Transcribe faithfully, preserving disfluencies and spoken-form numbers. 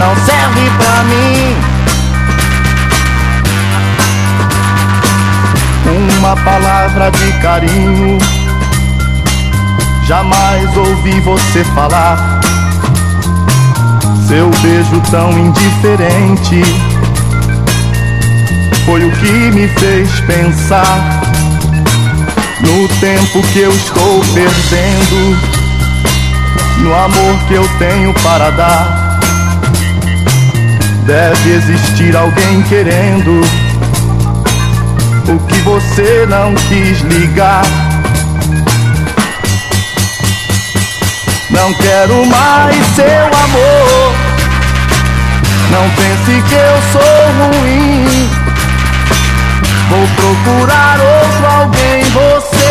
não serve pra mim. Uma palavra de carinho, jamais ouvi você falar. Seu beijo tão indiferente foi o que me fez pensar no tempo que eu estou perdendo, no amor que eu tenho para dar. Deve existir alguém querendo o que você não quis ligar. Não quero mais seu amor, não pense que eu sou ruim. Vou procurar outro alguém, você